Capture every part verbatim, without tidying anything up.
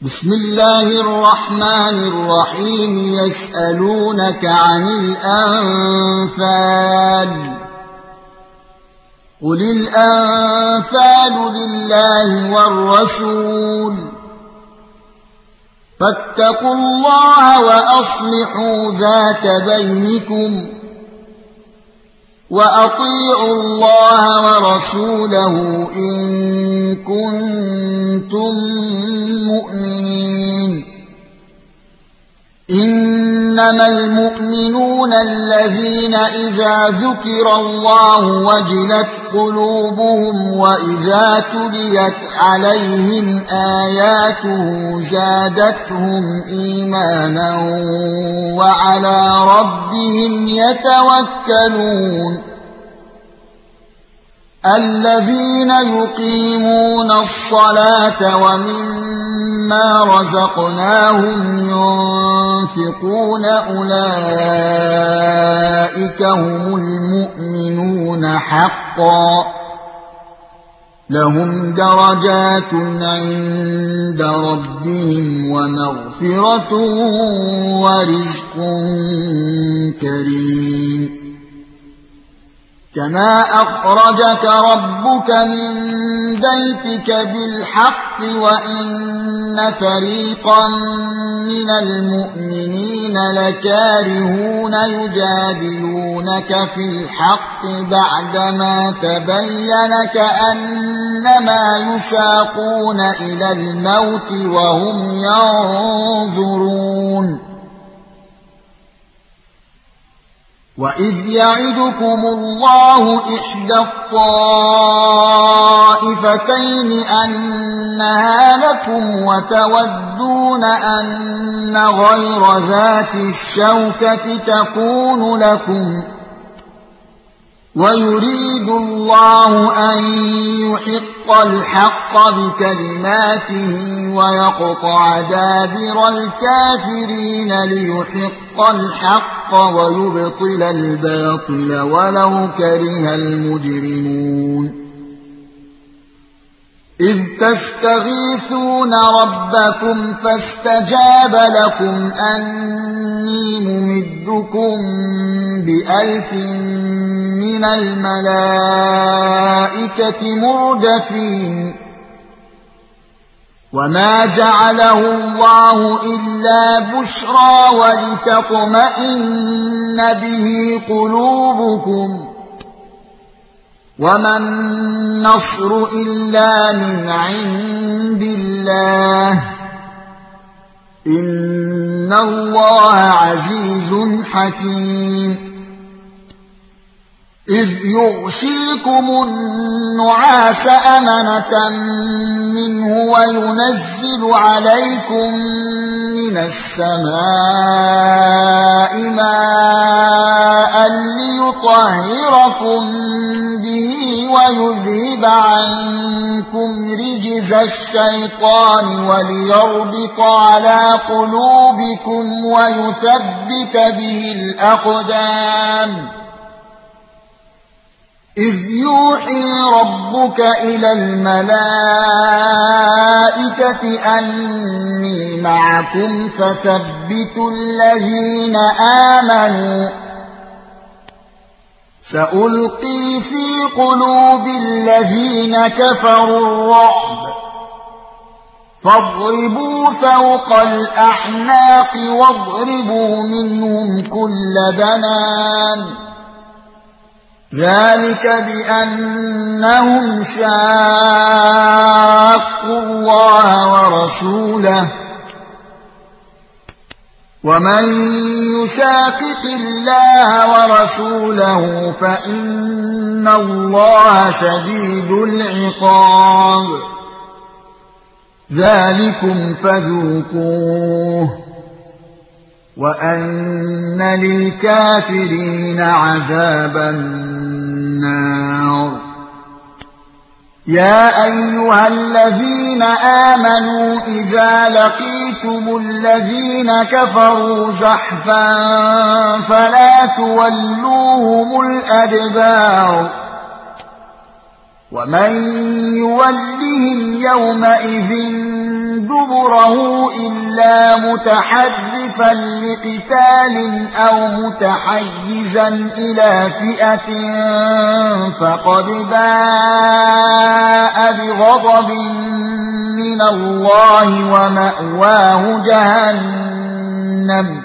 بسم الله الرحمن الرحيم. يسألونك عن الأنفال قل الأنفال لله والرسول فاتقوا الله وأصلحوا ذات بينكم وأطيعوا الله ورسوله إن كنتم مؤمنين. إنما المؤمنون الذين إذا ذكر الله وجلت قلوبهم وإذا تليت عليهم آياته زادتهم إيمانا وعلى ربهم يتوكلون. الذين يقيمون الصلاة ومما رزقناهم ينفقون أولئك هم المؤمنون حقا لهم درجات عند ربهم ومغفرة ورزق كريم. كما أخرجك ربك من بيتك بالحق وإن فريقا من المؤمنين لكارهون يجادلونك في الحق بعدما تبين كأنما يساقون إلى الموت وهم ينظرون. وإذ يعدكم الله إحدى الطائفتين أنها لكم وتودون أن غير ذات الشوكة تكون لكم ويريد الله أن يحق الحق بكلماته ويقطع دابر الكافرين ليحق الحق ويبطل الباطل ولو كره المجرمون. إذ تستغيثون ربكم فاستجاب لكم أني ممدكم بألف من الملائكة مردفين. وما جعله الله إلا بشرى ولتطمئن به قلوبكم وما النصر إلا من عند الله إن الله عزيز حكيم. إذ يغشيكم النعاس أمنة منه وينزل عليكم من السماء ماء ليطهركم به ويذهب عنكم رجز الشيطان وليربط على قلوبكم ويثبت به الأقدام. إذ يوحي ربك إلى الملائكة أني معكم فثبتوا الذين آمنوا سألقي في قلوب الذين كفروا الرعب فاضربوا فوق الأعناق واضربوا منهم كل بنان. ذلك بأنهم شاقوا الله ورسوله ومن يشاقق الله ورسوله فإن الله شديد العقاب. ذلكم فذوقوه وأن للكافرين عذاب النار. يا أيها الذين آمنوا إذا لقيتم الذين كفروا زحفا فلا تولوهم الأدبار ومن يولهم يومئذ دبره إلا متحرفا لقتال أو متحيزا إلى فئة فقد باء بغضب من الله ومأواه جهنم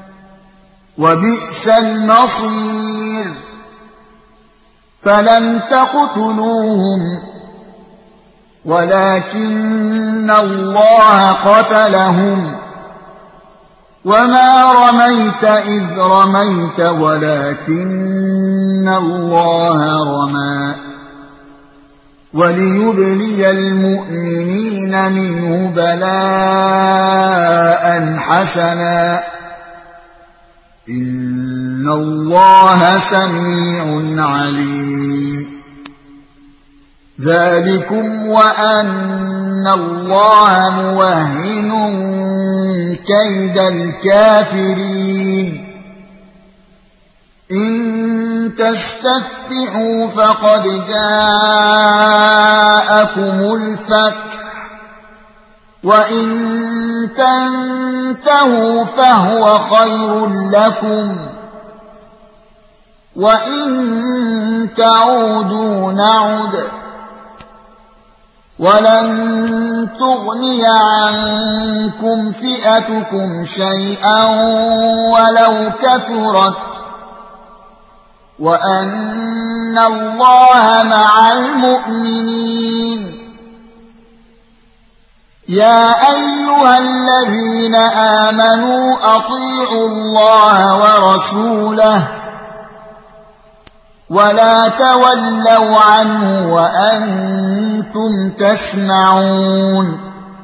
وبئس المصير فلم تقتلوهم ولكن الله قتلهم وما رميت إذ رميت ولكن الله رمى وليبلي المؤمنين منه بلاء حسنا إن الله سميع عليم ذلكم وأن الله موهن كيد الكافرين إن تستفتحوا فقد جاءكم الفتح وإن تنتهوا فهو خير لكم وإن تعودوا نعد ولن تغني عنكم فئتكم شيئا ولو كثرت وأن الله مع المؤمنين يا أيها الذين آمنوا أطيعوا الله ورسوله ولا تولوا عنه وأنتم تسمعون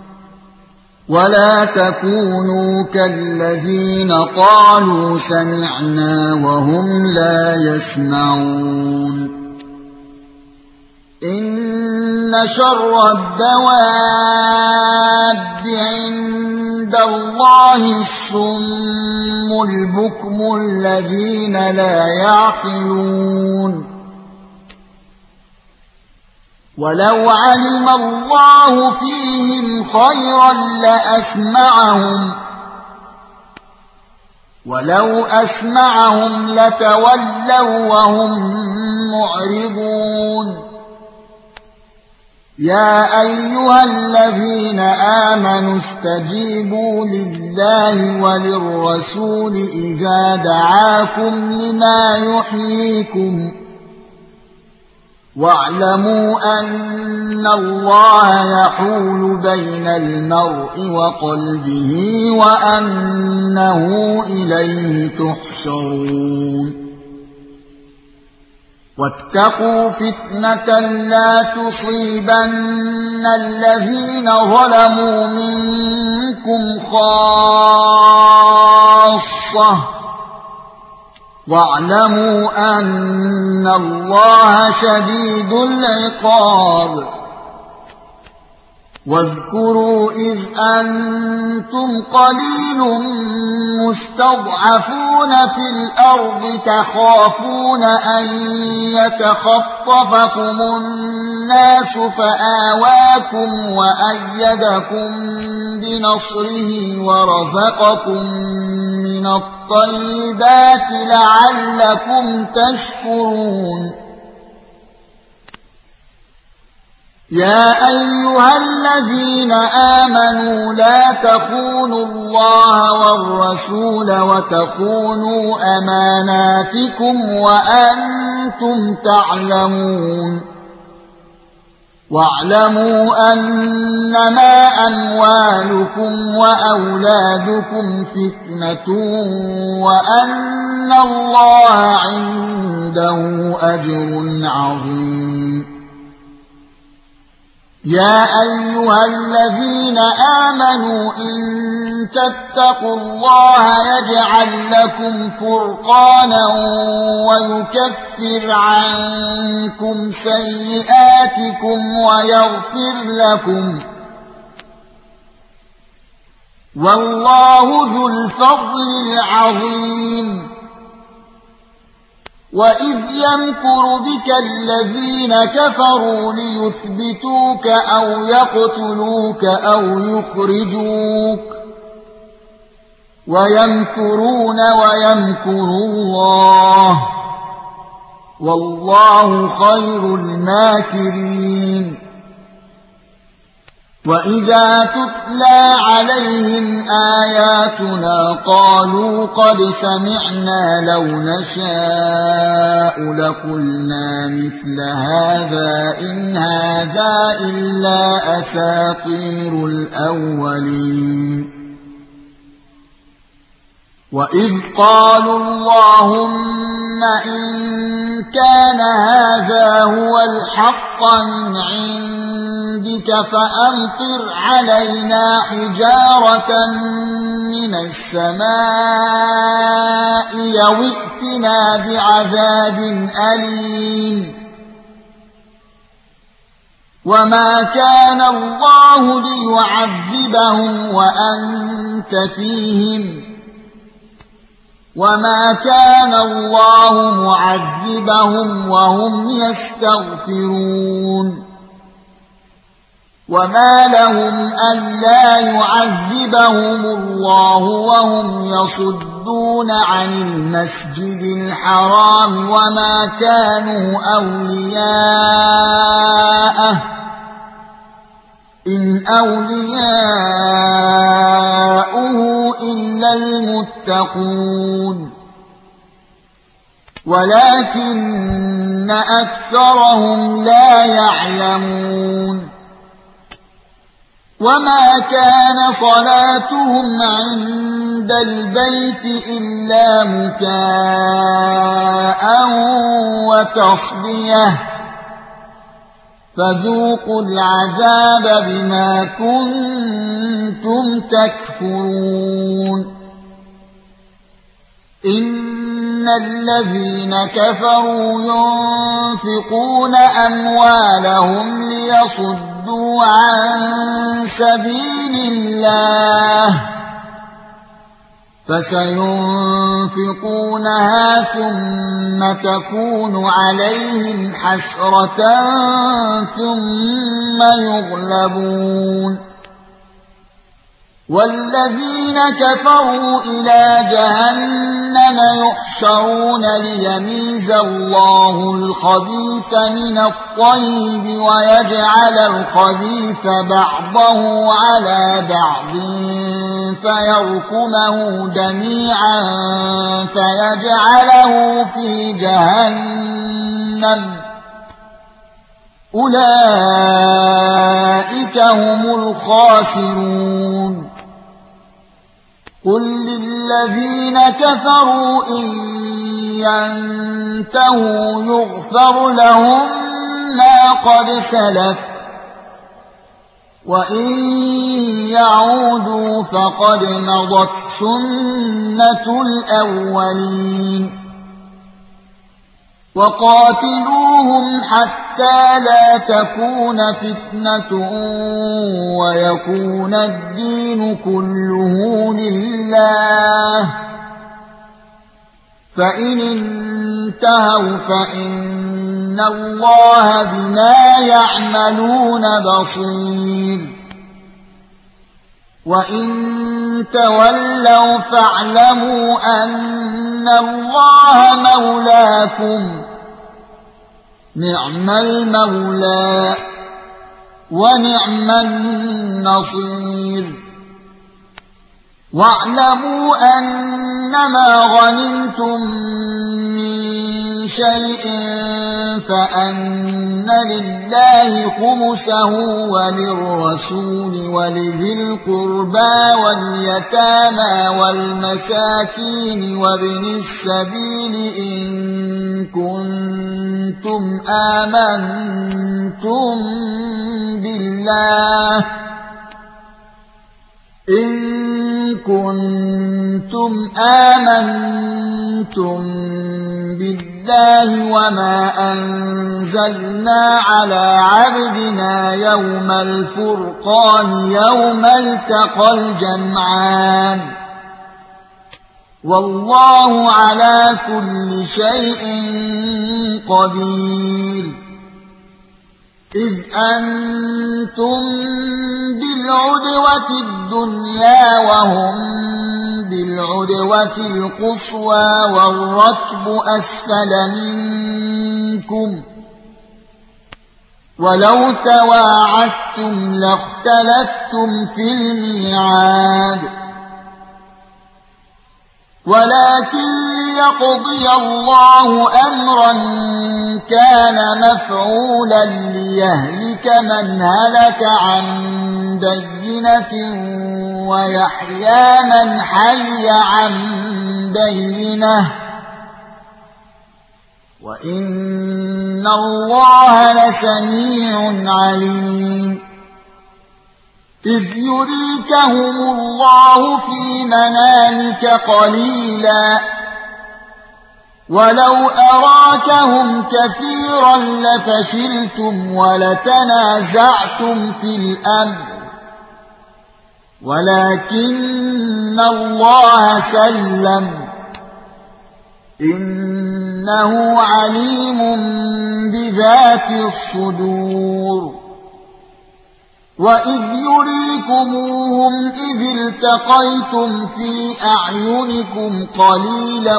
ولا تكونوا كالذين قالوا سمعنا وهم لا يسمعون إن شر الدواب عند الله الصم البكم الذين لا يعقلون ولو علم الله فيهم خيرا لأسمعهم ولو أسمعهم لتولوا وهم معرضون يا أيها الذين آمنوا استجيبوا لله وللرسول إذا دعاكم لما يحييكم واعلموا أن الله يحول بين المرء وقلبه وأنه إليه تحشرون واتقوا فتنة لا تصيبن الذين ظلموا منكم خاصة واعلموا أن الله شديد العقاب واذكروا إذ أنتم قليل مستضعفون في الأرض تخافون أن يتخطفكم الناس فآواكم وأيدكم بنصره ورزقكم من الطيبات لعلكم تشكرون يا أيها الذين آمنوا لا تخونوا الله والرسول وتخونوا أماناتكم وأنتم تعلمون واعلموا أنما أموالكم وأولادكم فتنة وأن الله عنده أجر عظيم يا أيها الذين آمنوا إن تتقوا الله يجعل لكم فرقانا ويكفر عنكم سيئاتكم ويغفر لكم والله ذو الفضل العظيم وإذ يمكر بك الذين كفروا ليثبتوك أو يقتلوك أو يخرجوك ويمكرون ويمكر الله والله خير الماكرين وإذا تتلى عليهم آياتنا قالوا قد سمعنا لو نشاء لقلنا مثل هذا إن هذا إلا أساطير الأولين وإذ قالوا اللهم إن كان هذا هو الحق من عندك فأمطر علينا حجارة من السماء أو ائتنا بعذاب أليم وما كان الله ليعذبهم وأنت فيهم وما كان الله معذبهم وهم يستغفرون وما لهم ألا يعذبهم الله وهم يصدون عن المسجد الحرام وما كانوا أولياءه إن أولياؤه إلا المتقون ولكن أكثرهم لا يعلمون وما كان صلاتهم عند البيت إلا مكاء وتصديه فذوقوا العذاب بما كنتم تكفرون إن الذين كفروا ينفقون أموالهم ليصدوا عن سبيل الله فسينفقونها ثم تكون عليهم حسرة ثم يغلبون والذين كفروا إلى جهنم يحشرون ليميز الله الخبيث من الطيب ويجعل الخبيث بعضه على بعض فيركمه جميعا فيجعله في جهنم أولئك هم الخاسرون قل للذين كفروا إن ينتهوا يغفر لهم ما قد سلف وإن يعودوا فقد مضت سنة الأولين وقاتلوهم حتى لا تكون فتنة ويكون الدين كله لله فإن انتهوا فإن الله بما يعملون بصير وإن تولوا فاعلموا أن الله مولاكم نعم المولى ونعم النصير واعلموا أنما غنمتم من شيء فأن لله خمسه وللرسول ولذي القربى واليتامى والمساكين وابن السبيل إن كنتم آمنتم بالله إن كنتم آمنتم بالله وما أنزلنا على عبدنا يوم الفرقان يوم التقى الجمعان والله على كل شيء قدير. إذ أنتم بالعدوة الدنيا وهم بالعدوة القصوى والركب أسفل منكم، ولو تواعدتم لاختلفتم في الميعاد، ولكن ليقضي الله أمرا كان مفعولا ليهلك من هلك عن بينة ويحيى من حي عن بينة، وإن الله لسميع عليم. إذ يريكهم الله في منامك قليلا ولو أراكهم كثيرا لفشلتم ولتنازعتم في الأمر، ولكن الله سلم، إنه عليم بذات الصدور. وإذ يريكموهم إذ التقيتم في أعينكم قليلا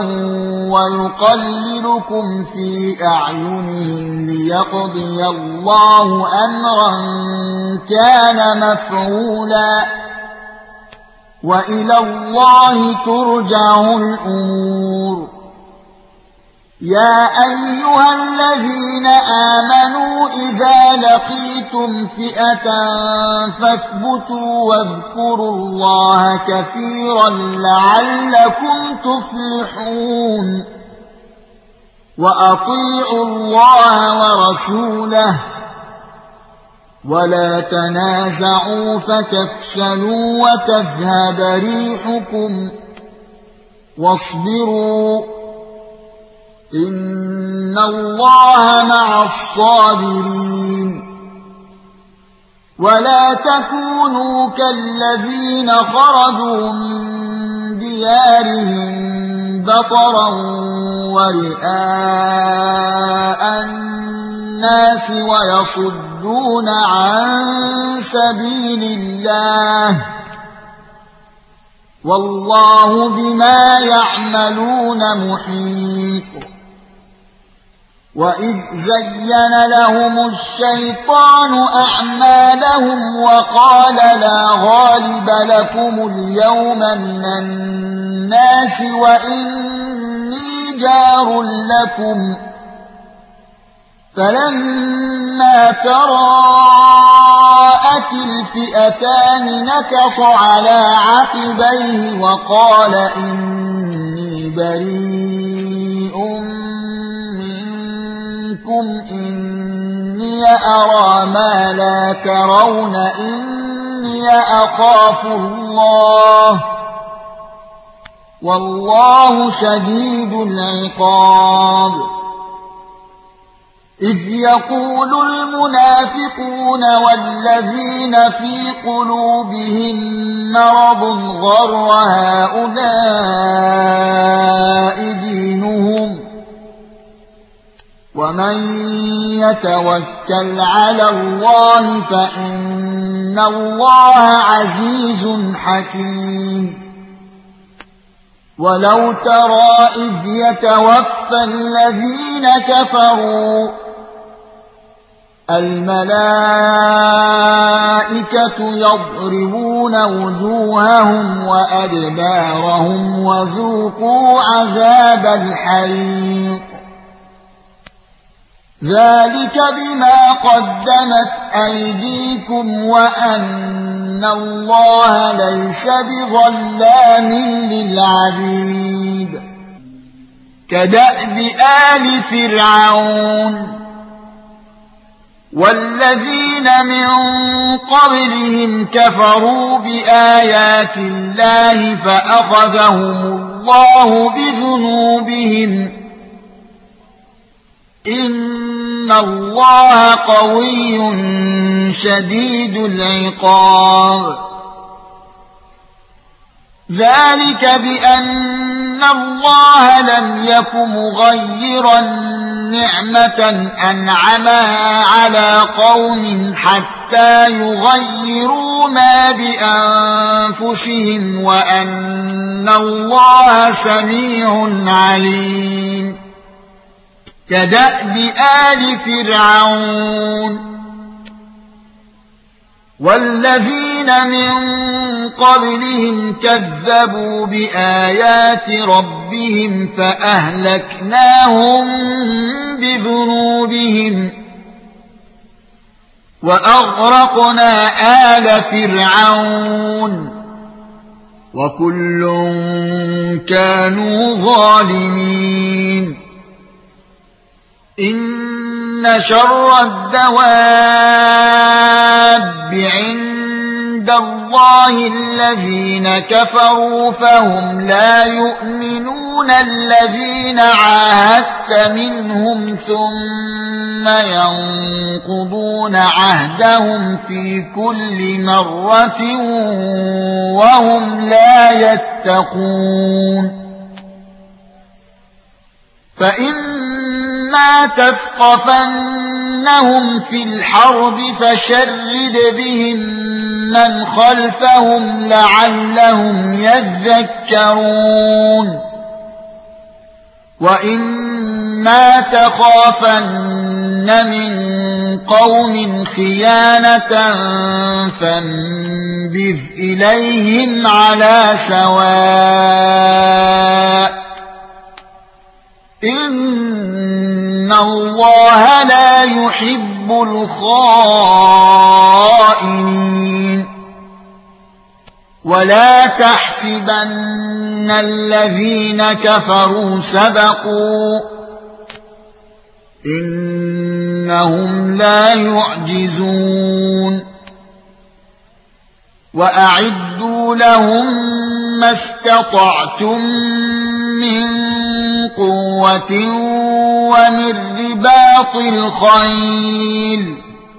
ويقللكم في أعينهم ليقضي الله أمرا كان مفعولا، وإلى الله ترجع الأمور. يا أيها الذين آمنوا إذا لقيتم فئة فاثبتوا واذكروا الله كثيرا لعلكم تفلحون. وأطيعوا الله ورسوله ولا تنازعوا فتفشلوا وتذهب ريحكم، واصبروا إن الله مع الصابرين. ولا تكونوا كالذين خرجوا من ديارهم بطرا ورئاء الناس ويصدون عن سبيل الله، والله بما يعملون محيط. وإذ زين لهم الشيطان أعمالهم وقال لا غالب لكم اليوم من الناس وإني جار لكم، فلما تراءت الفئتان نكص على عقبيه وقال إني بريء إني أرى ما لا ترون إني أخاف الله والله شديد العقاب. إذ يقول المنافقون والذين في قلوبهم مرض غر هؤلاء دينهم، ومن يتوكل على الله فإن الله عزيز حكيم. ولو ترى إذ يتوفى الذين كفروا الملائكة يضربون وجوههم وأدبارهم وذوقوا عذاب الحريق، ذلك بما قدمت أيديكم وأن الله ليس بظلام للعبيد. كدأب آل فرعون والذين من قبلهم كفروا بآيات الله فأخذهم الله بذنوبهم، إن الله قوي شديد العقاب. ذلك بأن الله لم يك مغيرا نعمة أنعمها على قوم حتى يغيروا ما بأنفسهم وأن الله سميع عليم كدأب آل فرعون والذين من قبلهم كذبوا بآيات ربهم فأهلكناهم بذنوبهم وأغرقنا آل فرعون وكل كانوا ظالمين إن شر الدواب عند الله الذين كفروا فهم لا يؤمنون الذين عاهدت منهم ثم ينقضون عهدهم في كل مرة وهم لا يتقون فإما تثقفنهم في الحرب فشرد بهم من خلفهم لعلهم يذكرون وإما تخافن من قوم خيانة فانبذ إليهم على سواء إن الله لا يحب الخائنين ولا تحسبن الذين كفروا سبقوا إنهم لا يعجزون وأعدوا لهم ما استطعتم من قوة ومن رباط الخيل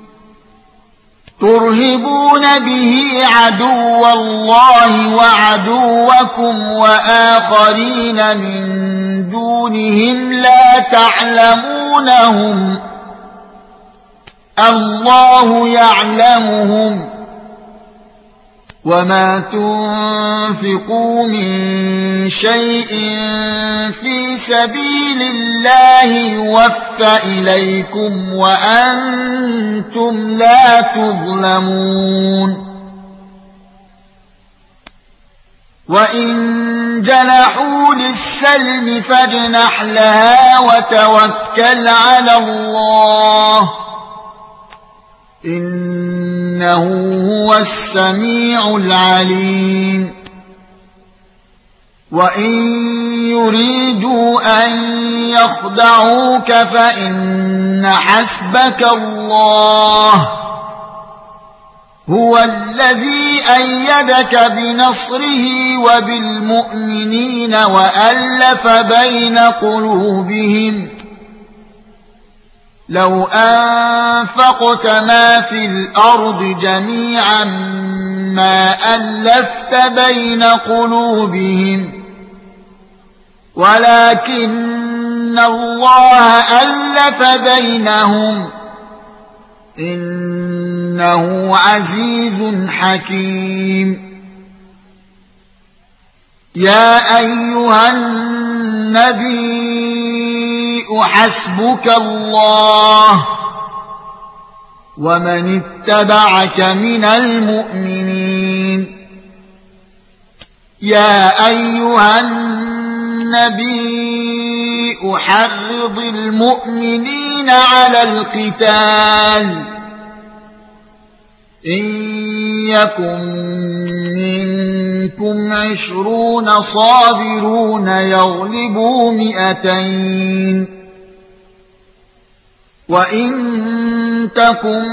ترهبون به عدو الله وعدوكم وآخرين من دونهم لا تعلمونهم الله يعلمهم وما تنفقوا من شيء في سبيل الله يوفى إليكم وأنتم لا تظلمون وإن جنحوا للسلم فاجنح لها وتوكل على الله إنه هو السميع العليم وإن يريدوا أن يخدعوك فإن حسبك الله هو الذي أيدك بنصره وبالمؤمنين وألف بين قلوبهم لو أنفقت ما في الأرض جميعا ما ألفت بين قلوبهم ولكن الله ألف بينهم إنه عزيز حكيم يا أيها النبي حسبك الله ومن اتبعك من المؤمنين يا أيها النبي حرض المؤمنين على القتال إن يكن منكم عشرون صابرون يغلبوا مئتين وإن تكن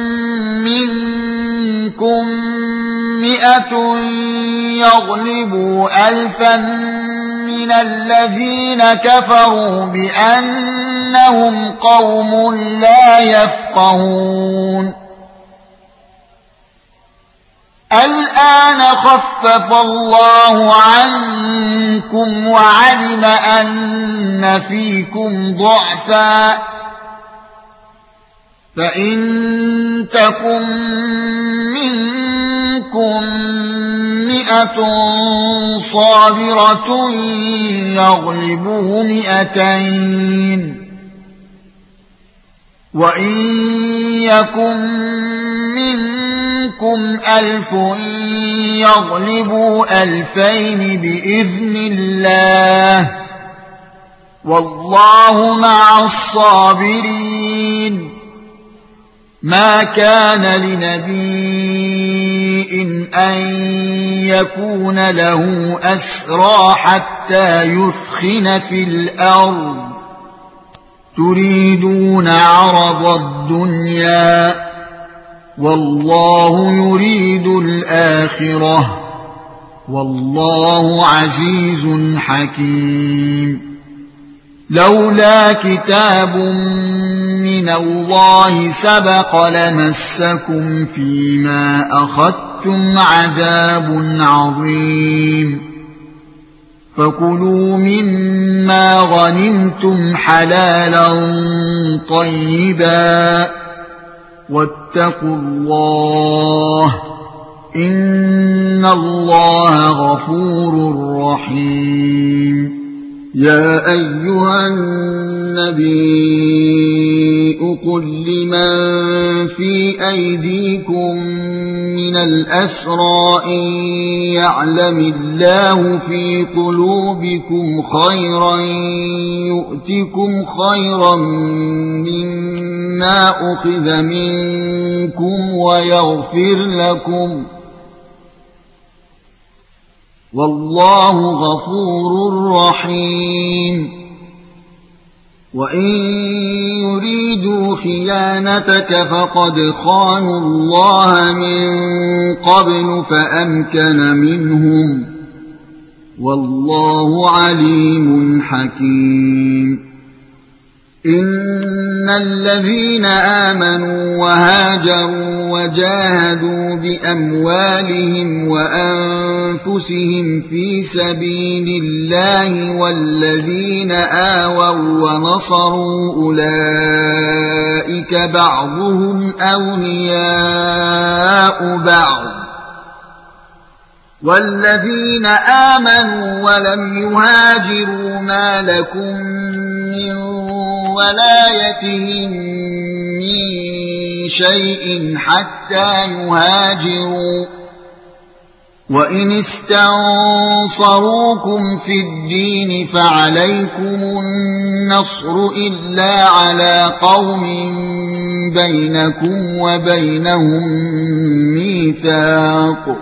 منكم مئة يغلبوا ألفا من الذين كفروا بأنهم قوم لا يفقهون الآن خفف الله عنكم وعلم أن فيكم ضعفا فإن تكن منكم مئة صابرة يغلبوا مئتين وإن يكن منكم ألف يغلبوا ألفين بإذن الله والله مع الصابرين ما كان لنبي أن يكون له أسرى حتى يثخن في الأرض تريدون عرض الدنيا والله يريد الآخرة والله عزيز حكيم لولا كتاب من الله سبق لمسكم فيما أخذتم عذاب عظيم فكلوا مما غنمتم حلالا طيبا واتقوا الله إن الله غفور رحيم يا أيها النبي قل لمن في أيديكم من الأسرى إن يعلم الله في قلوبكم خيرا يؤتكم خيرا مما أخذ منكم ويغفر لكم والله غفور رحيم وإن يريدوا خيانتك فقد خانوا الله من قبل فأمكن منهم والله عليم حكيم إن الذين آمنوا وهاجروا وجاهدوا بأموالهم وأنفسهم في سبيل الله والذين آووا ونصروا أولئك بعضهم أولياء بعض والذين آمنوا ولم يهاجروا ما لكم من ولايتهم من شيء حتى يهاجروا وإن استنصروكم في الدين فعليكم النصر إلا على قوم بينكم وبينهم ميثاق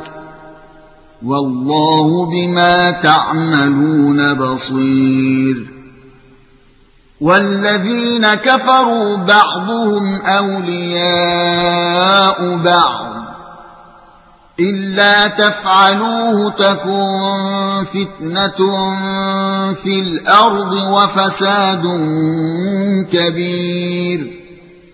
والله بما تعملون بصير والذين كفروا بعضهم أولياء بعض إلا تفعلوه تكن فتنة في الأرض وفساد كبير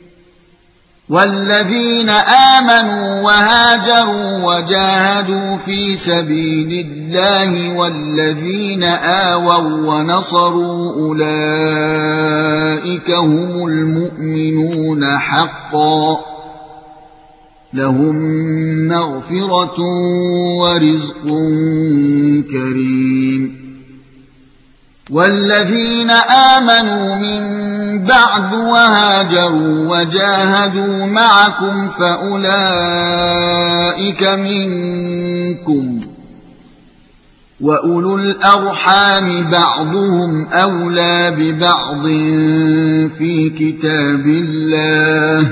والذين آمنوا وهاجروا وجاهدوا في سبيل الله والذين آووا ونصروا أولئك هم المؤمنون حقا لهم مغفرة ورزق كريم والذين آمنوا من بعد وهاجروا وجاهدوا معكم فأولئك منكم وأولو الأرحام بعضهم أولى ببعض في كتاب الله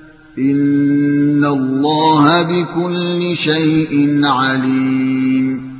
إن الله بكل شيء عليم